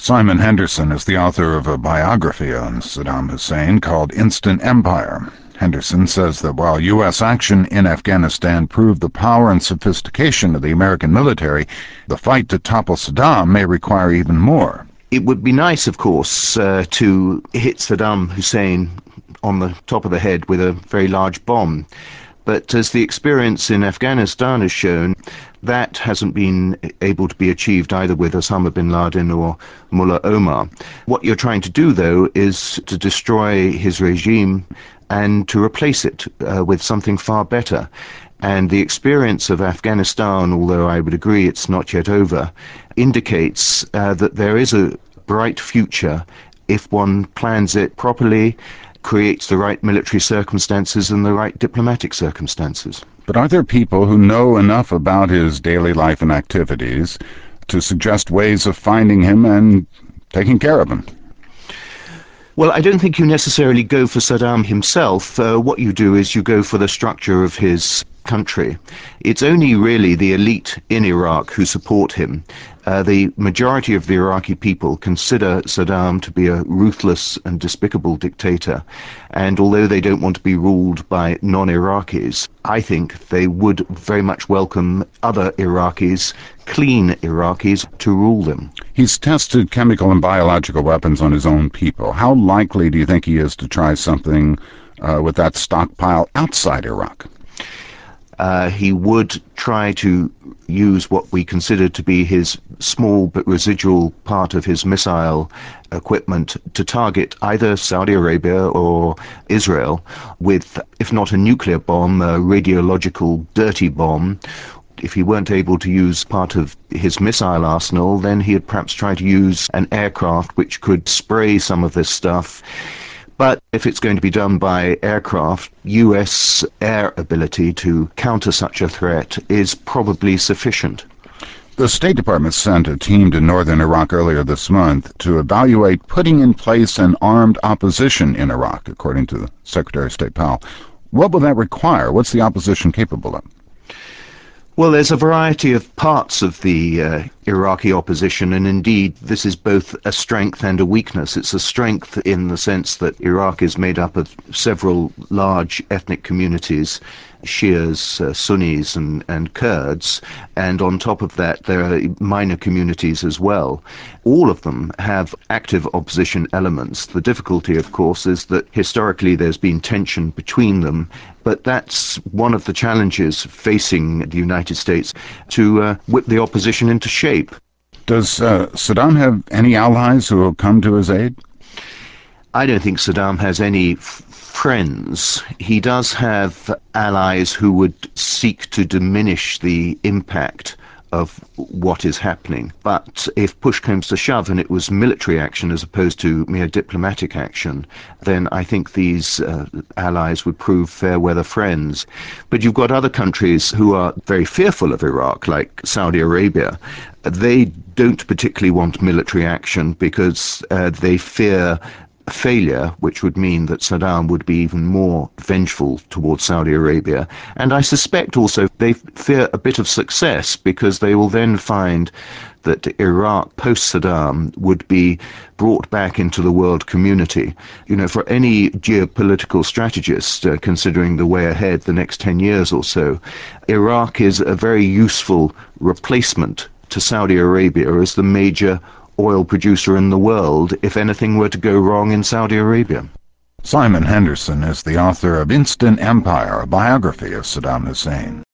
Simon Henderson is the author of a biography on Saddam Hussein called Instant Empire. Henderson says that while U.S. action in Afghanistan proved the power and sophistication of the American military, the fight to topple Saddam may require even more. It would be nice, of course, to hit Saddam Hussein on the top of the head with a very large bomb. But as the experience in Afghanistan has shown, that hasn't been able to be achieved either with Osama bin Laden or Mullah Omar. What you're trying to do, though, is to destroy his regime and to replace it with something far better. And the experience of Afghanistan, although I would agree it's not yet over, indicates that there is a bright future if one plans it properly, creates the right military circumstances and the right diplomatic circumstances. But are there people who know enough about his daily life and activities to suggest ways of finding him and taking care of him? Well, I don't think you necessarily go for Saddam himself. What you do is you go for the structure of his country. It's only really the elite in Iraq who support him. The majority of the Iraqi people consider Saddam to be a ruthless and despicable dictator, and although they don't want to be ruled by non-Iraqis, I think they would very much welcome other Iraqis, clean Iraqis, to rule them. He's tested chemical and biological weapons on his own people. How likely do you think he is to try something with that stockpile outside Iraq? He would try to use what we consider to be his small but residual part of his missile equipment to target either Saudi Arabia or Israel with, if not a nuclear bomb, a radiological dirty bomb. If he weren't able to use part of his missile arsenal, then he'd perhaps try to use an aircraft which could spray some of this stuff. But if it's going to be done by aircraft, US air ability to counter such a threat is probably sufficient. The State Department sent a team to northern Iraq earlier this month to evaluate putting in place an armed opposition in Iraq, according to Secretary of State Powell. What will that require? What's the opposition capable of? Well, there's a variety of parts of the Iraqi opposition, and indeed this is both a strength and a weakness. It's a strength in the sense that Iraq is made up of several large ethnic communities, Shias, Sunnis and Kurds, and on top of that there are minor communities as well. All of them have active opposition elements. The difficulty, of course, is that historically there's been tension between them, but that's one of the challenges facing the United States, to whip the opposition into shape. Does Saddam have any allies who will come to his aid? I don't think Saddam has any friends. He does have allies who would seek to diminish the impact of what is happening. But if push comes to shove and it was military action as opposed to mere diplomatic action, then I think these allies would prove fair weather friends. But you've got other countries who are very fearful of Iraq, like Saudi Arabia. They don't particularly want military action because they fear failure, which would mean that Saddam would be even more vengeful towards Saudi Arabia. And I suspect also they fear a bit of success because they will then find that Iraq post-Saddam would be brought back into the world community. You know, for any geopolitical strategist, considering the way ahead, the next 10 years or so, Iraq is a very useful replacement to Saudi Arabia as the major oil producer in the world if anything were to go wrong in Saudi Arabia. Simon Henderson is the author of Instant Empire, a biography of Saddam Hussein.